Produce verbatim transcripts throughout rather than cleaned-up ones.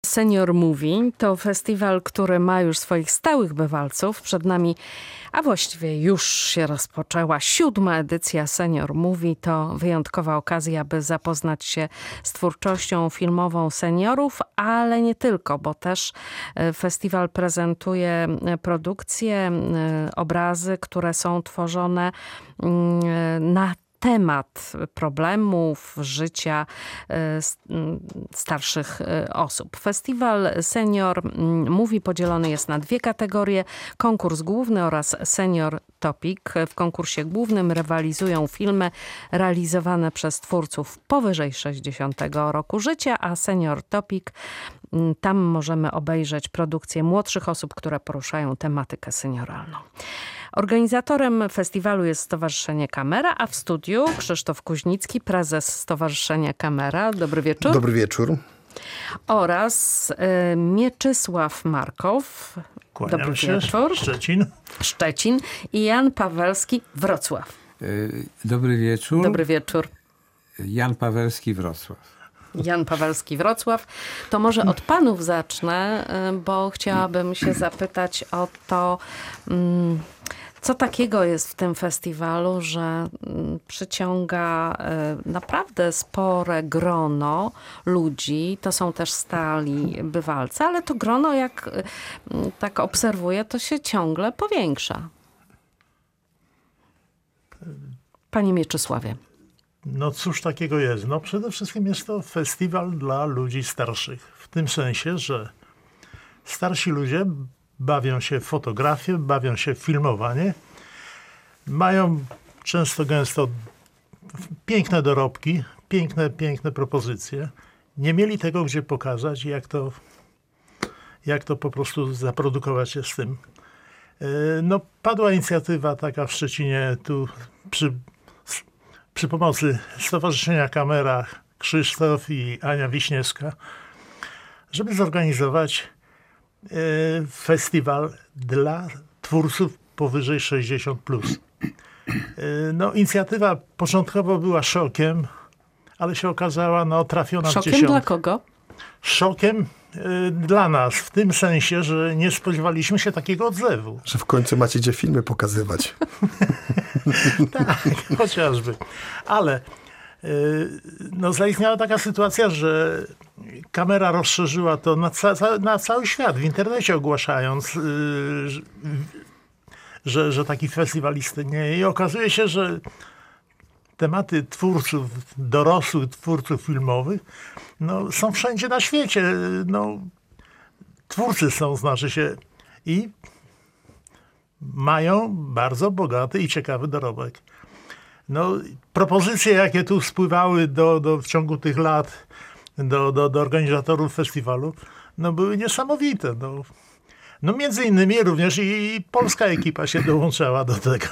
Senior Movie to festiwal, który ma już swoich stałych bywalców. Przed nami, a właściwie już się rozpoczęła siódma edycja Senior Movie. To wyjątkowa okazja, by zapoznać się z twórczością filmową seniorów, ale nie tylko, bo też festiwal prezentuje produkcje, obrazy, które są tworzone na temat problemów życia starszych osób. Festiwal Senior Movie podzielony jest na dwie kategorie. Konkurs główny oraz Senior Topic. W konkursie głównym rywalizują filmy realizowane przez twórców powyżej sześćdziesiątego roku życia, a Senior Topic, tam możemy obejrzeć produkcje młodszych osób, które poruszają tematykę senioralną. Organizatorem festiwalu jest Stowarzyszenie Kamera, a w studiu Krzysztof Kuźnicki, prezes Stowarzyszenia Kamera. Dobry wieczór. Dobry wieczór. Oraz y, Mieczysław Markow. Kłaniam Dobry się. wieczór. Szczecin. Szczecin. I Jan Pawelski, Wrocław. Dobry wieczór. Dobry wieczór. Jan Pawelski, Wrocław. Jan Pawelski, Wrocław. To może od panów zacznę, bo chciałabym się zapytać o to, co takiego jest w tym festiwalu, że przyciąga naprawdę spore grono ludzi. To są też stali bywalcy, ale to grono, jak tak obserwuję, to się ciągle powiększa. Panie Mieczysławie. No cóż takiego jest? No przede wszystkim jest to festiwal dla ludzi starszych. W tym sensie, że starsi ludzie bawią się w fotografię, bawią się w filmowanie. Mają często, gęsto piękne dorobki, piękne, piękne propozycje. Nie mieli tego, gdzie pokazać, jak to, jak to po prostu zaprodukować się z tym. No padła inicjatywa taka w Szczecinie, tu przy Przy pomocy Stowarzyszenia Kamera, Krzysztof i Ania Wiśniewska, żeby zorganizować e, festiwal dla twórców powyżej sześćdziesiąt plus. E, no, inicjatywa początkowo była szokiem, ale się okazała no, trafiona w dziesiątkę. Szokiem dla kogo? Szokiem e, dla nas, w tym sensie, że nie spodziewaliśmy się takiego odzewu. Że w końcu macie gdzie filmy pokazywać. Tak, chociażby. Ale no, zaistniała taka sytuacja, że Kamera rozszerzyła to na, ca na cały świat, w internecie ogłaszając, że, że taki festiwal istnieje. I okazuje się, że tematy twórców, dorosłych twórców filmowych, no, są wszędzie na świecie. No, twórcy są, znaczy się, i mają bardzo bogaty i ciekawy dorobek. No, propozycje, jakie tu spływały do, do, w ciągu tych lat do, do, do organizatorów festiwalu, no, były niesamowite. No, no, między innymi również i, i polska ekipa się dołączała do tego.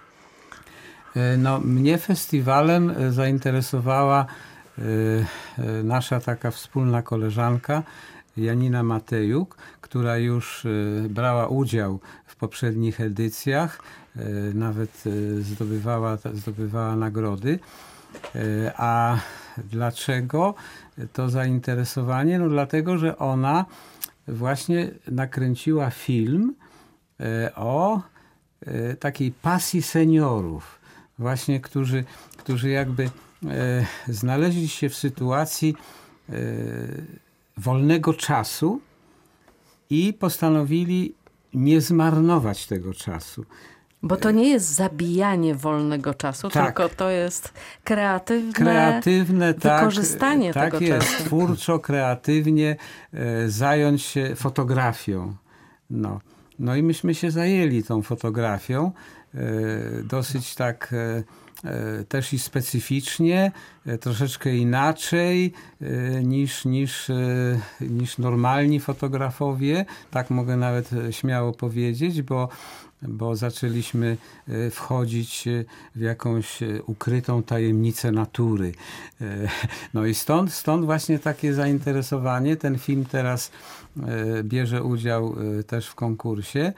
No, mnie festiwalem zainteresowała y, y, nasza taka wspólna koleżanka Janina Matejuk, która już y, brała udział w poprzednich edycjach, y, nawet y, zdobywała, zdobywała nagrody. Y, a dlaczego to zainteresowanie? No dlatego, że ona właśnie nakręciła film y, o y, takiej pasji seniorów, właśnie którzy, którzy jakby y, znaleźli się w sytuacji y, wolnego czasu i postanowili nie zmarnować tego czasu. Bo to nie jest zabijanie wolnego czasu, tak. tylko to jest kreatywne, kreatywne wykorzystanie tak, tego tak jest, czasu. Twórczo, kreatywnie e, zająć się fotografią. No. no i myśmy się zajęli tą fotografią. E, dosyć tak e, e, też i specyficznie, e, troszeczkę inaczej e, niż, niż, e, niż normalni fotografowie. Tak mogę nawet śmiało powiedzieć, bo bo zaczęliśmy wchodzić w jakąś ukrytą tajemnicę natury. No i stąd, stąd właśnie takie zainteresowanie. Ten film teraz bierze udział też w konkursie.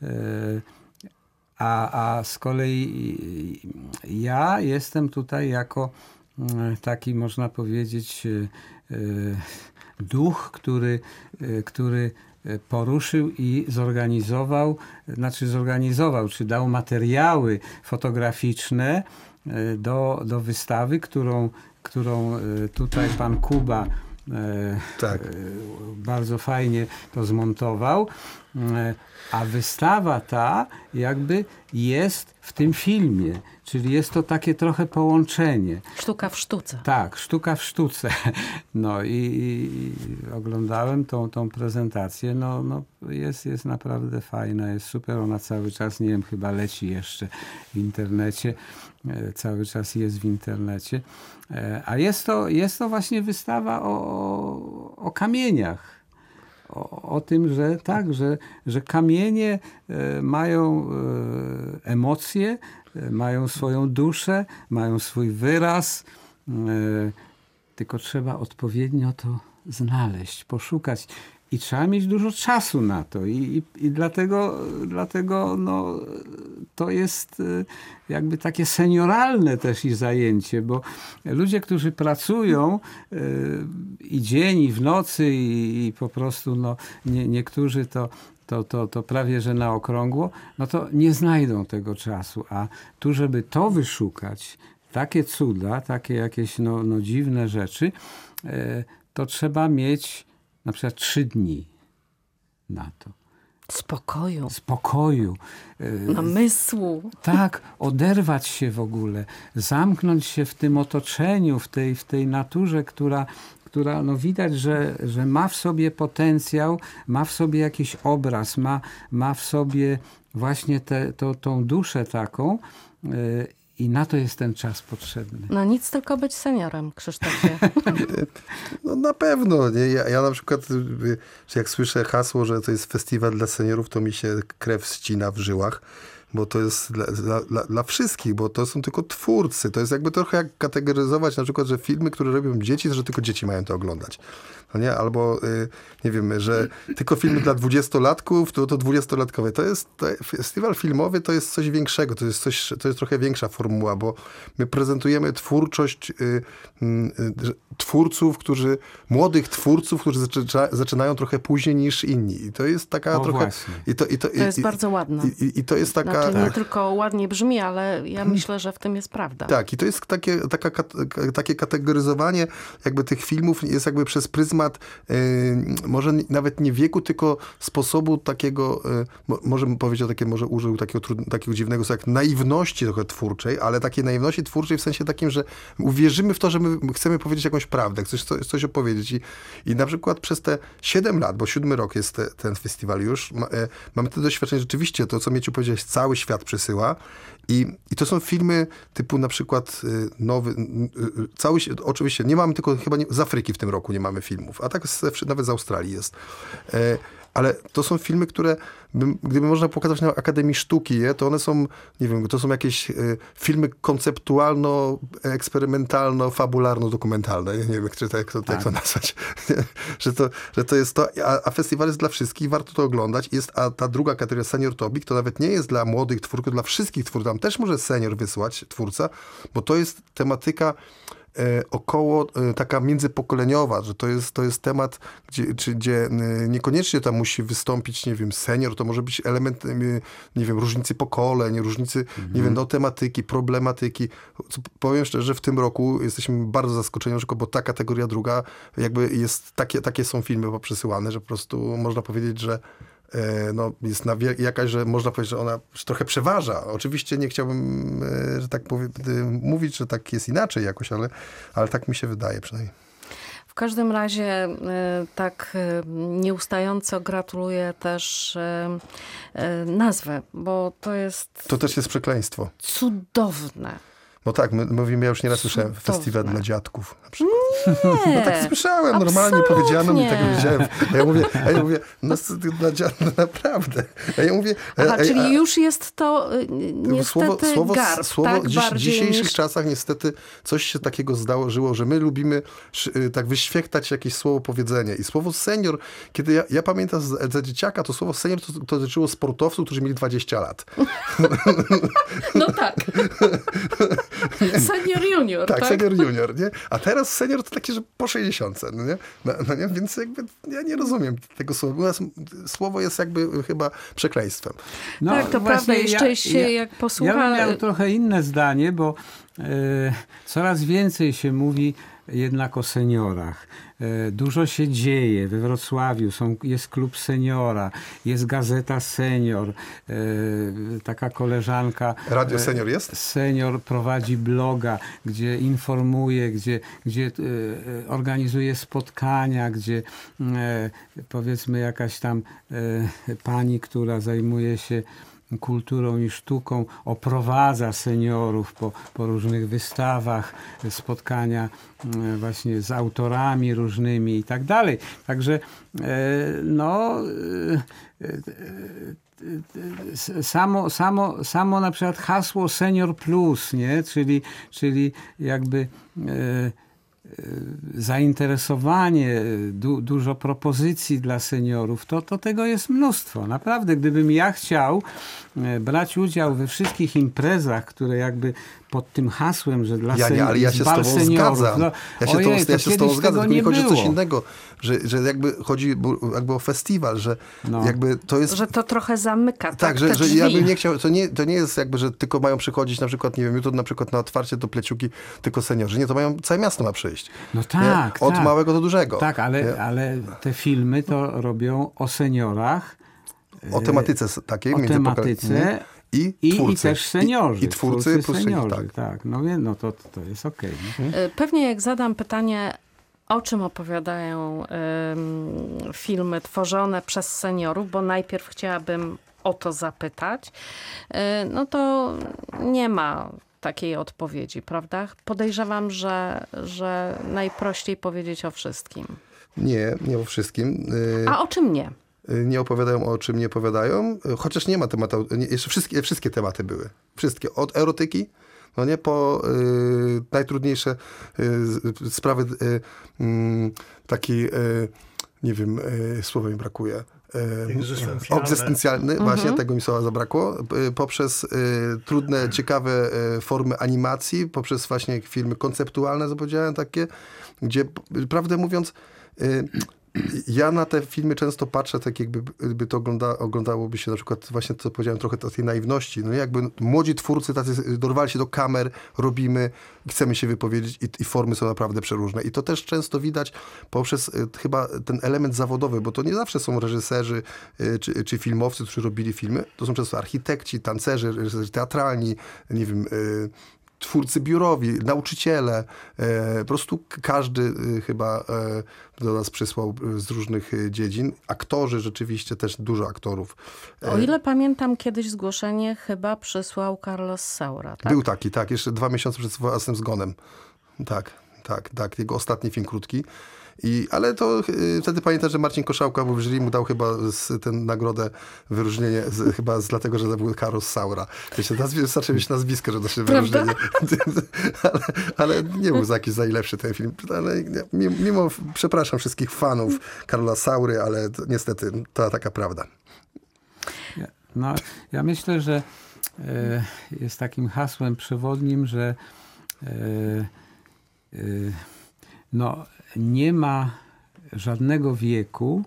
A, a z kolei ja jestem tutaj jako taki, można powiedzieć, duch, który, który poruszył i zorganizował, znaczy zorganizował, czy dał materiały fotograficzne do, do wystawy, którą, którą tutaj pan Kuba tak. bardzo fajnie to zmontował. A wystawa ta jakby jest w tym filmie, czyli jest to takie trochę połączenie. Sztuka w sztuce. Tak, sztuka w sztuce. No i, i oglądałem tą, tą prezentację, no, no jest, jest naprawdę fajna, jest super, ona cały czas, nie wiem, chyba leci jeszcze w internecie, cały czas jest w internecie. A jest to, jest to właśnie wystawa o, o kamieniach. O, o tym, że tak, że, że kamienie e, mają e, emocje, e, mają swoją duszę, mają swój wyraz, e, tylko trzeba odpowiednio to znaleźć, poszukać i trzeba mieć dużo czasu na to i, i, i dlatego, dlatego no, to jest jakby takie senioralne też i zajęcie, bo ludzie, którzy pracują yy, i dzień, i w nocy i, i po prostu no, nie, niektórzy to To, to, to prawie, że na okrągło, no to nie znajdą tego czasu. A tu, żeby to wyszukać, takie cuda, takie jakieś no, no dziwne rzeczy, yy, to trzeba mieć na przykład trzy dni na to. Spokoju. Spokoju. Namysłu. Tak, oderwać się w ogóle, zamknąć się w tym otoczeniu, w tej, w tej naturze, która, która no widać, że, że ma w sobie potencjał, ma w sobie jakiś obraz, ma, ma w sobie właśnie tę to, tą duszę taką. I na to jest ten czas potrzebny. No nic, tylko być seniorem, Krzysztofie. No na pewno. Nie? Ja, ja na przykład, jak słyszę hasło, że to jest festiwal dla seniorów, to mi się krew ścina w żyłach. Bo to jest dla, dla, dla, dla wszystkich, bo to są tylko twórcy. To jest jakby trochę jak kategoryzować na przykład, że filmy, które robią dzieci, że tylko dzieci mają to oglądać. No nie? Albo, y, nie wiem, że tylko filmy dla dwudziestolatków, to, to dwudziestolatkowe. To jest, to, festiwal filmowy to jest coś większego, to jest coś, to jest trochę większa formuła, bo my prezentujemy twórczość y, y, y, twórców, którzy, młodych twórców, którzy zaczyna, zaczynają trochę później niż inni. I to jest taka o, trochę... I to, i to, to jest i, bardzo ładne. I, i, i to jest taka... Znaczy, nie tak. tylko ładnie brzmi, ale ja myślę, że w tym jest prawda. Tak, i to jest takie, taka, takie kategoryzowanie jakby tych filmów jest jakby przez pryzmat yy, może nawet nie wieku, tylko sposobu takiego, yy, może bym powiedział takie, może użył takiego, trud, takiego dziwnego słowa, jak naiwności trochę twórczej, ale takiej naiwności twórczej w sensie takim, że uwierzymy w to, że my chcemy powiedzieć jakąś prawdę, coś, coś, coś opowiedzieć. I, I na przykład przez te siedem lat, bo siódmy rok jest te, ten festiwal już, ma, yy, mamy to doświadczenie, rzeczywiście to, co Mieciu powiedziałeś, cały świat przesyła. I, I to są filmy typu na przykład y, nowy, y, y, cały, oczywiście nie mamy tylko, chyba nie, z Afryki w tym roku nie mamy filmów, a tak z, nawet z Australii jest. E, ale to są filmy, które by, gdyby można pokazać na Akademii Sztuki, je, to one są, nie wiem, to są jakieś y, filmy konceptualno, eksperymentalno, fabularno-dokumentalne. Nie wiem, jak to, jak to, tak. jak to nazwać. że, to, że to jest to, a, a festiwal jest dla wszystkich, warto to oglądać. Jest, a ta druga kategoria, Senior Topic, to nawet nie jest dla młodych twórców, to dla wszystkich twórców. Tam też może senior wysłać twórca, bo to jest tematyka około taka międzypokoleniowa, że to jest, to jest temat, gdzie, czy, gdzie niekoniecznie tam musi wystąpić, nie wiem, senior, to może być element, nie wiem, różnicy pokoleń, różnicy, mhm. nie wiem, no, tematyki, problematyki. Powiem szczerze, że w tym roku jesteśmy bardzo zaskoczeni, bo ta kategoria druga jakby jest, takie, takie są filmy poprzesyłane, że po prostu można powiedzieć, że no, jest na wie- jakaś, że można powiedzieć, że ona trochę przeważa. Oczywiście nie chciałbym, że tak powie- mówić, że tak jest inaczej jakoś, ale, ale tak mi się wydaje przynajmniej. W każdym razie tak nieustająco gratuluję też nazwę, bo to jest... To też jest przekleństwo. Cudowne. No tak, my, mówimy, ja już nieraz słyszałem, festiwal dla dziadków na przykład. Nie, no tak słyszałem, normalnie powiedziano mi, tak powiedziałem. A ja mówię, a ja mówię, no dla dziadków, no naprawdę. A ja mówię... Aha, a, czyli a, już jest to niestety słowo, słowo, garb, słowo tak? dziś, W dzisiejszych niż... czasach niestety coś się takiego zdarzyło, że my lubimy tak wyświechtać jakieś słowo, powiedzenie. I słowo senior, kiedy ja, ja pamiętam za, za dzieciaka, to słowo senior to, to dotyczyło sportowców, którzy mieli dwadzieścia lat. No tak. Senior junior, tak? tak? Senior junior, nie? A teraz senior to takie, że po sześćdziesiątce, no nie? No, no nie? Więc jakby ja nie rozumiem tego słowa. U nas słowo jest jakby chyba przekleństwem. No, tak, to prawda. Jeszcze się ja, jak posłucha... Ja bym miał trochę inne zdanie, bo e, coraz więcej się mówi jednak o seniorach. E, dużo się dzieje. We Wrocławiu są, jest klub seniora, jest gazeta Senior. E, taka koleżanka... Radio Senior jest? Senior prowadzi bloga, gdzie informuje, gdzie, gdzie e, organizuje spotkania, gdzie e, powiedzmy jakaś tam e, pani, która zajmuje się kulturą i sztuką, oprowadza seniorów po, po różnych wystawach, spotkania właśnie z autorami różnymi i tak dalej. Także no samo, samo, samo na przykład hasło Senior Plus, nie? Czyli, czyli jakby zainteresowanie, du, dużo propozycji dla seniorów, to, to tego jest mnóstwo. Naprawdę, gdybym ja chciał brać udział we wszystkich imprezach, które jakby pod tym hasłem, że dla ja nie, ale ja się z tobą seniorów, zgadzam. no, Ja się, ojej, to, ja się z tobą zgadzam, tylko mi chodzi o coś było. innego, że, że jakby chodzi jakby o festiwal, że no. jakby to jest... Że to trochę zamyka. Tak, tak, że, te że drzwi. ja bym nie chciał, to nie, to nie jest jakby, że tylko mają przychodzić na przykład, nie wiem, jutro na przykład na otwarcie do Pleciuki tylko seniorzy. Nie, to mają, całe miasto ma przyjść. No tak, nie? Od tak. małego do dużego. Tak, ale, ale te filmy to robią o seniorach. O tematyce takiej. O tematyce. I, I, twórcy. I też seniorzy. I, i twórcy, twórcy plus seniorzy, tak. tak. No, no to, to jest okej. Okay, Pewnie jak zadam pytanie, o czym opowiadają y, filmy tworzone przez seniorów, bo najpierw chciałabym o to zapytać, y, no to nie ma takiej odpowiedzi, prawda? Podejrzewam, że, że najprościej powiedzieć o wszystkim. Nie, nie o wszystkim. Y, A o czym nie? Nie opowiadają o czym nie opowiadają, chociaż nie ma tematu, nie, jeszcze wszystkie, wszystkie tematy były. Wszystkie. Od erotyki, no nie, po y, najtrudniejsze y, sprawy y, y, takiej, y, nie wiem, y, słowa mi brakuje. Egzystencjalne. Egzystencjalny, Mhm. właśnie tego mi słowa zabrakło, poprzez y, trudne, ciekawe y, formy animacji, poprzez właśnie filmy konceptualne, co powiedziałem, takie, gdzie, prawdę mówiąc, y, ja na te filmy często patrzę, tak jakby, jakby to ogląda, oglądałoby się na przykład właśnie to, co powiedziałem, trochę o tej naiwności. No jakby młodzi twórcy tacy dorwali się do kamer, robimy, chcemy się wypowiedzieć i, i formy są naprawdę przeróżne. I to też często widać poprzez y, chyba ten element zawodowy, bo to nie zawsze są reżyserzy y, czy, czy filmowcy, którzy robili filmy. To są często architekci, tancerzy, reżyserzy teatralni, nie wiem... Y, twórcy biurowi, nauczyciele, e, po prostu każdy e, chyba e, do nas przysłał z różnych dziedzin. Aktorzy rzeczywiście, też dużo aktorów. E, O ile pamiętam, kiedyś zgłoszenie chyba przysłał Carlos Saura, tak? Był taki, tak, jeszcze dwa miesiące przed własnym zgonem. Tak, tak, tak, jego ostatni film krótki. I, ale to y, wtedy pamiętam, że Marcin Koszałka w jury mu dał chyba tę nagrodę, wyróżnienie, z, chyba z, dlatego, że to był Carlos Saura. Wiecie, nazw- wystarczy mieć nazwisko, że to się wyróżnienie. ale, ale nie był za jakiś najlepszy ten film. Ale mimo, mimo, przepraszam wszystkich fanów Karola Saury, ale to, niestety to taka prawda. No, ja myślę, że e, jest takim hasłem przewodnim, że e, e, no, nie ma żadnego wieku,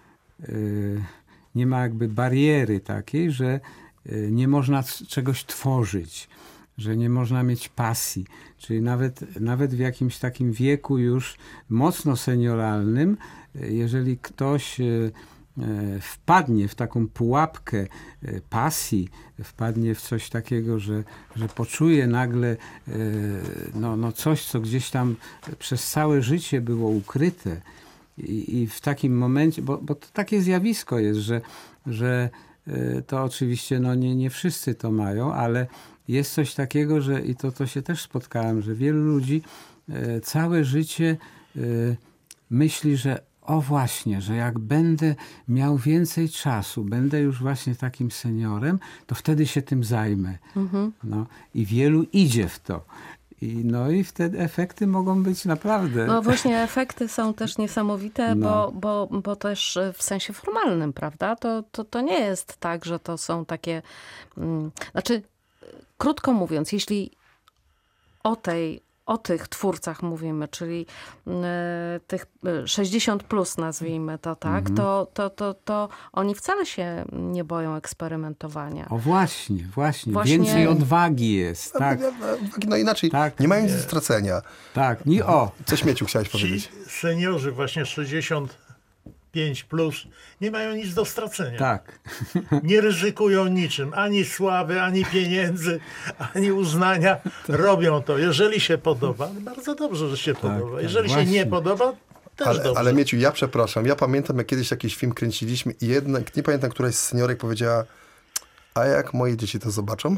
nie ma jakby bariery takiej, że nie można czegoś tworzyć, że nie można mieć pasji. Czyli nawet, nawet w jakimś takim wieku już mocno senioralnym, jeżeli ktoś wpadnie w taką pułapkę pasji, wpadnie w coś takiego, że, że poczuje nagle no, no coś, co gdzieś tam przez całe życie było ukryte i, i w takim momencie, bo, bo to takie zjawisko jest, że, że to oczywiście no, nie, nie wszyscy to mają, ale jest coś takiego, że i to, to się też spotkałem, że wielu ludzi całe życie myśli, że o właśnie, że jak będę miał więcej czasu, będę już właśnie takim seniorem, to wtedy się tym zajmę. Mhm. No, i wielu idzie w to. I, no i wtedy efekty mogą być naprawdę... No właśnie efekty są też niesamowite, no. bo, bo, bo też w sensie formalnym, prawda? To, to, to nie jest tak, że to są takie... Hmm, znaczy, krótko mówiąc, jeśli o tej o tych twórcach mówimy, czyli y, tych sześćdziesiąt plus nazwijmy to, tak, mhm. to, to, to, to oni wcale się nie boją eksperymentowania. O właśnie, właśnie. Właśnie... Więcej odwagi jest. Tak. No inaczej, tak. nie mają nic do stracenia. Tak, nie o. Co Śmieciu chciałeś Ci powiedzieć? seniorzy właśnie sześćdziesiąt pięć plus nie mają nic do stracenia. Tak. Nie ryzykują niczym. Ani sławy, ani pieniędzy, ani uznania. Robią to. Jeżeli się podoba, bardzo dobrze, że się tak, podoba. tak, Jeżeli właśnie. się nie podoba, też ale, dobrze. ale Mieciu, ja przepraszam. Ja pamiętam, jak kiedyś jakiś film kręciliśmy i jednak, nie pamiętam, któraś z seniorek powiedziała, a jak moje dzieci to zobaczą?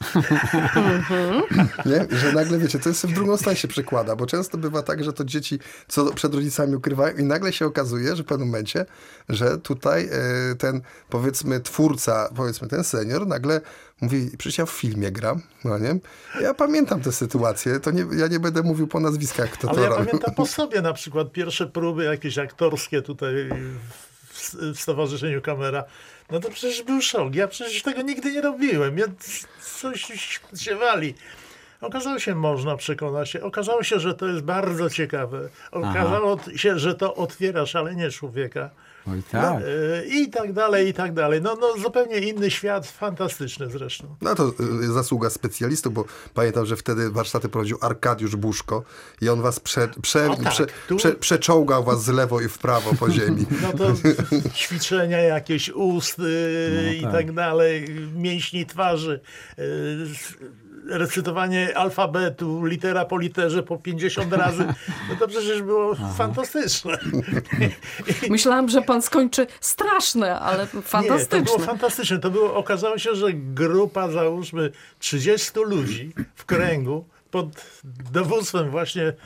Nie? Że nagle, wiecie, to jest w drugą stronę się przekłada, bo często bywa tak, że to dzieci co przed rodzicami ukrywają i nagle się okazuje, że w pewnym momencie, że tutaj e, ten, powiedzmy, twórca, powiedzmy, ten senior nagle mówi, przecież ja w filmie gram, no nie? Ja pamiętam tę sytuację, to nie, ja nie będę mówił po nazwiskach, kto Ale to ja robił. pamiętam po sobie na przykład pierwsze próby jakieś aktorskie tutaj w, w Stowarzyszeniu Kamera. No to przecież był szok. Ja przecież tego nigdy nie robiłem. Ja coś się wali. Okazało się, można przekonać się. Okazało się, że to jest bardzo ciekawe. Okazało Aha. się, że to otwiera szalenie człowieka. Oj, tak. No, y, I tak dalej, i tak dalej. No, no zupełnie inny świat, fantastyczny zresztą. No to y, zasługa specjalistów, bo pamiętam, że wtedy warsztaty prowadził Arkadiusz Buszko i on was prze, prze, tak, prze, tu... prze, przeczołgał was z lewo i w prawo po ziemi. No to ćwiczenia jakieś ust y, no, i tak. tak dalej, mięśni twarzy, y, recytowanie alfabetu, litera po literze po pięćdziesiąt razy. No to przecież było Aha. fantastyczne. Myślałam, że pan skończy straszne, ale fantastyczne. Nie, to było fantastyczne. To było, okazało się, że grupa, załóżmy, trzydziestu ludzi w kręgu pod dowództwem właśnie e,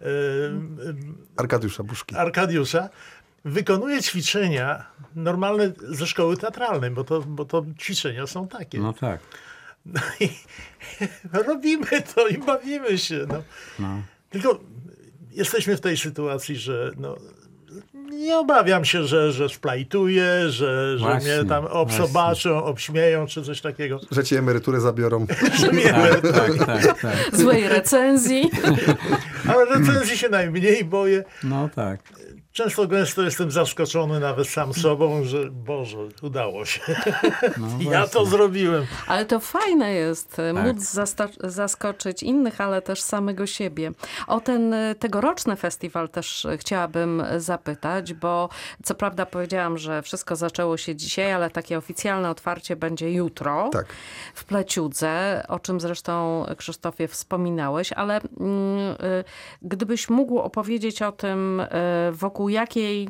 Arkadiusza Buszki. Arkadiusza wykonuje ćwiczenia normalne ze szkoły teatralnej, bo to, bo to ćwiczenia są takie. No tak. No i robimy to i bawimy się. No. No. Tylko jesteśmy w tej sytuacji, że no, nie obawiam się, że, że splajtuję, że, że mnie tam obsobaczą, obśmieją czy coś takiego. Że ci emeryturę zabiorą. Że mnie tak, tak, tak, tak. Złej recenzji. Ale recenzji się najmniej boję. No tak. Często gęsto jestem zaskoczony nawet sam sobą, że Boże, udało się. No ja to zrobiłem. Ale to fajne jest, tak. móc zasta- zaskoczyć innych, ale też samego siebie. O ten tegoroczny festiwal też chciałabym zapytać, bo co prawda powiedziałam, że wszystko zaczęło się dzisiaj, ale takie oficjalne otwarcie będzie jutro tak. w Pleciudze, o czym zresztą Krzysztofie wspominałeś, ale mm, y, gdybyś mógł opowiedzieć o tym, y, wokół jakiej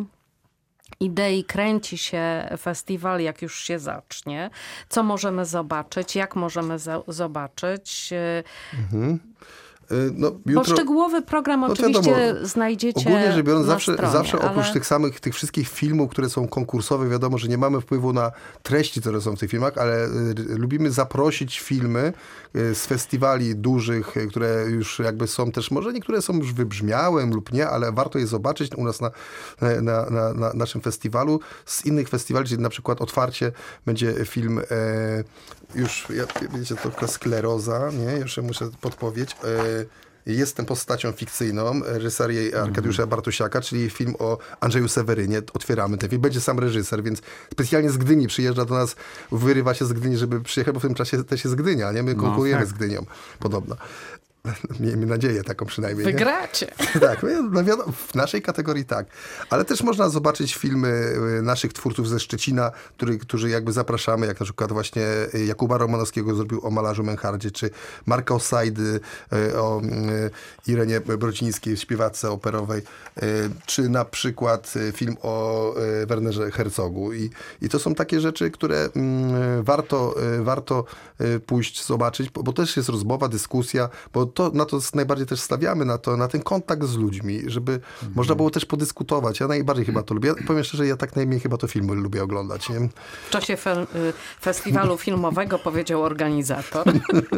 idei kręci się festiwal, jak już się zacznie, co możemy zobaczyć, jak możemy za- zobaczyć. Mhm. No, jutro... Bo szczegółowy program no, oczywiście wiadomo, znajdziecie ogólnie rzecz biorąc, na zawsze, stronie, zawsze ale... oprócz tych samych, tych wszystkich filmów, które są konkursowe, wiadomo, że nie mamy wpływu na treści, które są w tych filmach, ale y, lubimy zaprosić filmy y, z festiwali dużych, y, które już jakby są też, może niektóre są już wybrzmiałe lub nie, ale warto je zobaczyć u nas na, na, na, na naszym festiwalu. Z innych festiwali, czyli na przykład otwarcie będzie film y, już, ja, wiecie, to skleroza, nie? Jeszcze muszę podpowiedź. Y, Jestem postacią fikcyjną reżyserii Arkadiusza mm. Bartusiaka, czyli film o Andrzeju Sewerynie. Otwieramy ten film. Będzie sam reżyser, więc specjalnie z Gdyni przyjeżdża do nas, wyrywa się z Gdyni, żeby przyjechać, bo w tym czasie też jest Gdynia, nie? My konkurujemy no, tak. z Gdynią, podobno. Miejmy nadzieję taką przynajmniej. Wygracie. Nie? Tak, no wiadomo, w naszej kategorii tak. Ale też można zobaczyć filmy naszych twórców ze Szczecina, który, którzy jakby zapraszamy, jak na przykład właśnie Jakuba Romanowskiego zrobił o malarzu Menhardzie, czy Marka Osajdy o Irenie Brocińskiej, śpiewaczce operowej, czy na przykład film o Wernerze Herzogu. I, i to są takie rzeczy, które warto, warto pójść, zobaczyć, bo też jest rozmowa, dyskusja, bo to, na to najbardziej też stawiamy, na to, na ten kontakt z ludźmi, żeby mhm. można było też podyskutować. Ja najbardziej chyba to lubię. Ja powiem szczerze, ja tak najmniej chyba to filmy lubię oglądać. Nie? W czasie fe- festiwalu filmowego powiedział organizator.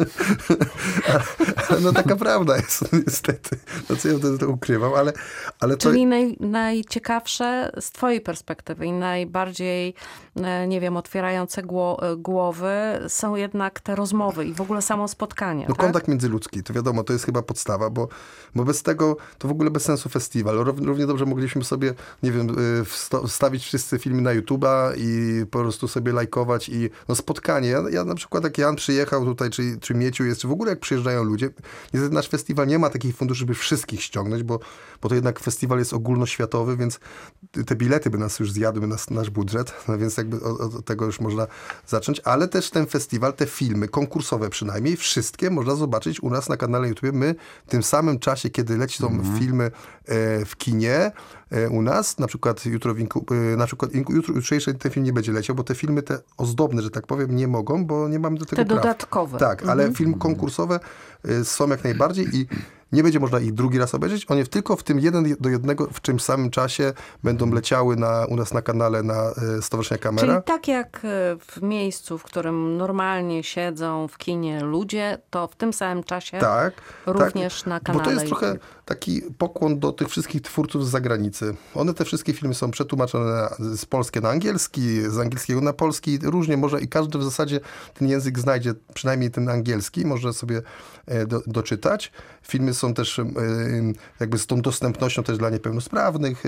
No taka prawda jest niestety. No co ja wtedy to ukrywam, ale, ale to... Czyli naj, najciekawsze z twojej perspektywy i najbardziej, nie wiem, otwierające gło- głowy są jednak te rozmowy i w ogóle samo spotkanie. No tak? kontakt międzyludzki. To wiadomo, wiadomo, to jest chyba podstawa, bo, bo bez tego to w ogóle bez sensu festiwal. Równie dobrze mogliśmy sobie, nie wiem, wstawić wszyscy filmy na YouTube'a i po prostu sobie lajkować i no spotkanie. Ja, ja na przykład jak Jan przyjechał tutaj, czy, czy Mieciu jest, czy w ogóle jak przyjeżdżają ludzie, niestety nasz festiwal nie ma takich funduszy, żeby wszystkich ściągnąć, bo, bo to jednak festiwal jest ogólnoświatowy, więc te bilety by nas już zjadły, nas, nasz budżet, no więc jakby od, od tego już można zacząć, ale też ten festiwal, te filmy, konkursowe przynajmniej, wszystkie można zobaczyć u nas na kanale YouTube. My w tym samym czasie, kiedy lecą mm-hmm. filmy e, w kinie e, u nas, na przykład jutro, w inku, e, na przykład inku, jutro, jutrzejszy ten film nie będzie leciał, bo te filmy te ozdobne, że tak powiem, nie mogą, bo nie mamy do tego te praw. dodatkowe. Tak, mm-hmm. ale filmy konkursowe e, są jak najbardziej i nie będzie można ich drugi raz obejrzeć. One tylko w tym jeden do jednego w tym samym czasie będą leciały na, u nas na kanale na y, Stowarzyszenia Kamera. Czyli tak jak w miejscu, w którym normalnie siedzą w kinie ludzie, to w tym samym czasie tak, również tak, na kanale. Bo to jest trochę taki pokłon do tych wszystkich twórców z zagranicy. One, te wszystkie filmy są przetłumaczone na, z polskiego na angielski, z angielskiego na polski. Różnie może i każdy w zasadzie ten język znajdzie, przynajmniej ten angielski, może sobie e, do, doczytać. Filmy są też jakby z tą dostępnością też dla niepełnosprawnych,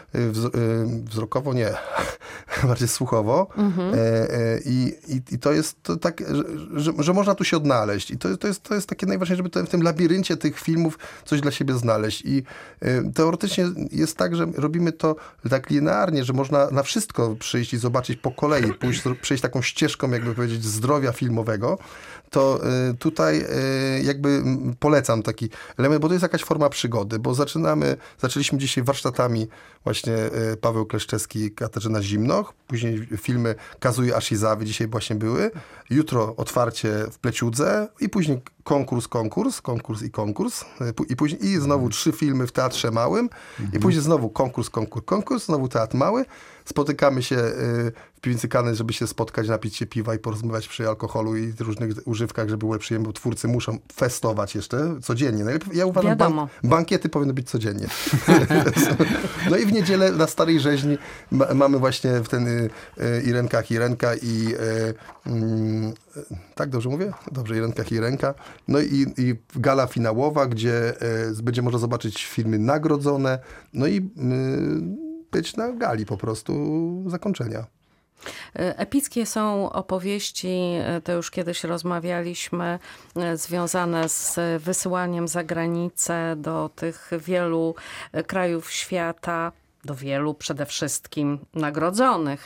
wzrokowo nie, bardziej słuchowo. Mhm. I, i, I to jest to tak, że, że można tu się odnaleźć. I to, to, jest, to jest takie najważniejsze, żeby to, w tym labiryncie tych filmów coś dla siebie znaleźć. I teoretycznie jest tak, że robimy to tak linearnie, że można na wszystko przyjść i zobaczyć po kolei, pójść, przejść taką ścieżką, jakby powiedzieć, zdrowia filmowego. To tutaj jakby polecam taki element, bo to jest jakaś forma przygody, bo zaczynamy, zaczęliśmy dzisiaj warsztatami właśnie Paweł Kleszczewski, Katarzyna Zimnoch, później filmy Kazuya Ashizawy dzisiaj właśnie były, jutro otwarcie w Pleciudze i później konkurs, konkurs, konkurs i konkurs i później i znowu trzy filmy w Teatrze Małym mhm. i później znowu konkurs, konkurs, konkurs, znowu Teatr Mały. Spotykamy się w Piwnicy Kanny, żeby się spotkać, napić się piwa i porozmawiać przy alkoholu i różnych używkach, żeby było przyjemnie, bo twórcy muszą festować jeszcze codziennie. Najlepiej, ja uważam, ban- bankiety powinny być codziennie. No i w niedzielę na Starej Rzeźni ma- mamy właśnie w ten y, y, Irenka, Irenka i y, y, tak dobrze mówię? Dobrze, Irenka, Irenka. No i, i gala finałowa, gdzie y, będzie można zobaczyć filmy nagrodzone, no i y, być na gali po prostu zakończenia. Epickie są opowieści, to już kiedyś rozmawialiśmy, związane z wysyłaniem za granicę do tych wielu krajów świata, do wielu przede wszystkim nagrodzonych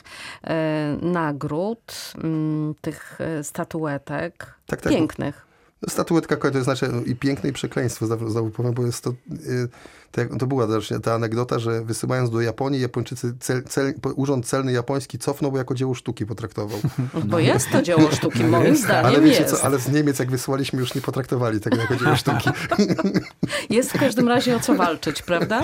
nagród, tych statuetek tak, tak. pięknych. Statuetka to znaczy i piękne i przekleństwo, znowu powiem, bo jest to, to, to była ta anegdota, że wysyłając do Japonii, Japończycy, cel, cel, urząd celny japoński cofnął, bo jako dzieło sztuki potraktował. Bo jest to dzieło sztuki, moim zdaniem ale wiecie jest. Co, ale z Niemiec jak wysłaliśmy, już nie potraktowali tego jako dzieło sztuki. Jest w każdym razie o co walczyć, prawda?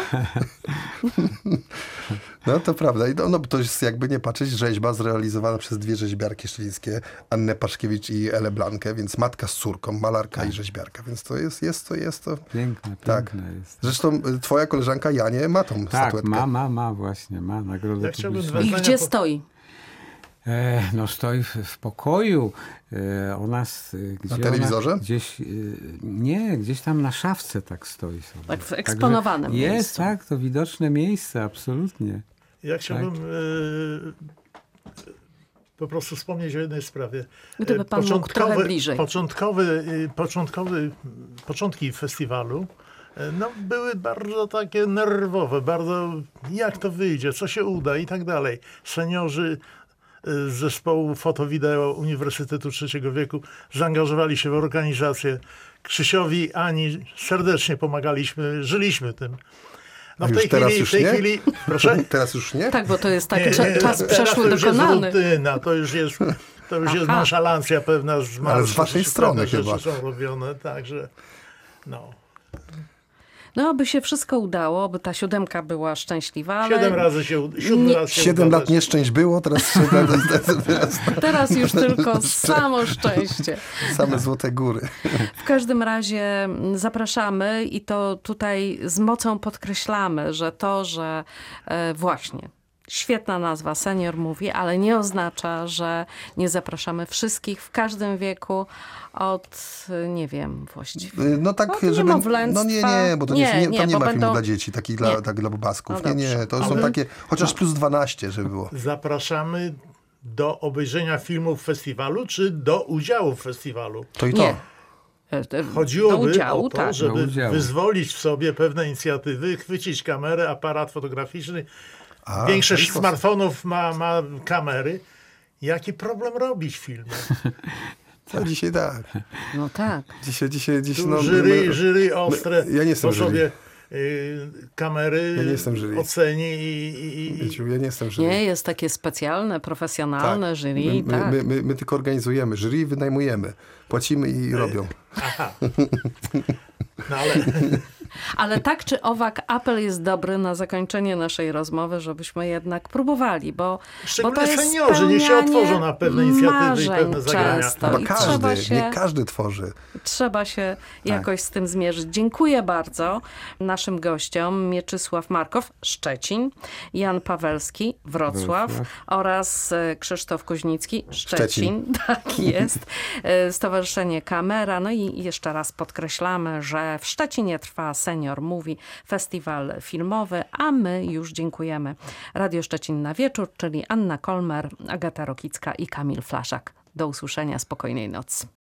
No to prawda. I to, no, to jest jakby nie patrzeć rzeźba zrealizowana przez dwie rzeźbiarki szczelińskie, Annę Paszkiewicz i Elę Blankę, więc matka z córką, malarka tak. i rzeźbiarka. Więc to jest, jest to, jest to... Piękne, tak. piękne jest. Zresztą twoja koleżanka Janie ma tą tak, statuetkę. ma, ma, ma właśnie, ma nagrodę ja publiczną. I gdzie po... stoi? E, no stoi w, w pokoju. E, ona, gdzie na telewizorze? Ona, gdzieś, e, nie, gdzieś tam na szafce tak stoi sobie. Tak w eksponowanym Także miejscu. jest, tak, to widoczne miejsce, absolutnie. Ja chciałbym tak. e, po prostu wspomnieć o jednej sprawie. Gdyby pan mógł trochę bliżej. Początkowy, początkowy, początki festiwalu no, były bardzo takie nerwowe, bardzo jak to wyjdzie, co się uda i tak dalej. Seniorzy z zespołu foto-wideo Uniwersytetu Trzeciego Wieku zaangażowali się w organizację. Krzysiowi, Ani serdecznie pomagaliśmy, żyliśmy tym. No w tej teraz chwili, już w tej nie? Chwili, proszę? Teraz już nie? Tak, bo to jest tak nie, czas przeszły to już dokonany. Jest rutyna, to już jest, to już jest nonszalancja pewna z marszu. Ale z waszej strony chyba. Rzeczy są robione, także no. No, aby się wszystko udało, by ta siódemka była szczęśliwa, ale... Siedem razy się, siódmy raz się Siedem uda lat nieszczęść było, teraz siedem lat... Teraz, teraz już tylko samo szczęście. Same złote góry. W każdym razie zapraszamy i to tutaj z mocą podkreślamy, że to, że e, właśnie Świetna nazwa, Senior Movie, ale nie oznacza, że nie zapraszamy wszystkich w każdym wieku od, nie wiem, właściwie. No tak, od żeby... niemowlęctwa. No nie, nie, bo to nie, nie, nie, tam nie bo ma będą... filmu dla dzieci, takich dla, Nie. tak dla bobasków. No nie, nie, to Ale- są takie, chociaż plus dwanaście, żeby było. Zapraszamy do obejrzenia filmów w festiwalu, czy do udziału w festiwalu? To i Nie. to. Do Chodziłoby udziału, o to, tak. żeby Do udziału. wyzwolić w sobie pewne inicjatywy, chwycić kamerę, aparat fotograficzny. A, Większość w ten sposób. smartfonów ma, ma kamery. Jaki problem robić film? No dzisiaj tak. No tak. Dzisiaj, dzisiaj, dzisiaj Tu no, jury, my- jury ostre ja nie jestem po jury. sobie y, kamery Ja nie jestem jury. oceni i, i, i, Wieciu, ja nie jestem jury. Nie, jest takie specjalne, profesjonalne jury, my, my, tak. my, my, my tylko organizujemy. Jury wynajmujemy. Płacimy i robią. no ale Ale tak czy owak, apel jest dobry na zakończenie naszej rozmowy, żebyśmy jednak próbowali, bo, bo to szczególnie jest seniorzy niech się spełnianie otworzą na pewne inicjatywy i marzeń pewne zagrania. często. Chyba I każdy, trzeba się, nie każdy tworzy. trzeba się Tak. jakoś z tym zmierzyć. Dziękuję bardzo naszym gościom. Mieczysław Markow, Szczecin, Jan Pawelski, Wrocław, Wrocław. oraz e, Krzysztof Kuźnicki, Szczecin. Szczecin. Tak jest. E, Stowarzyszenie Kamera. No i jeszcze raz podkreślamy, że w Szczecinie trwa Senior Movie, festiwal filmowy, a my już dziękujemy. Radio Szczecin na wieczór, czyli Anna Kolmer, Agata Rokicka i Kamil Flaszak. Do usłyszenia, spokojnej nocy.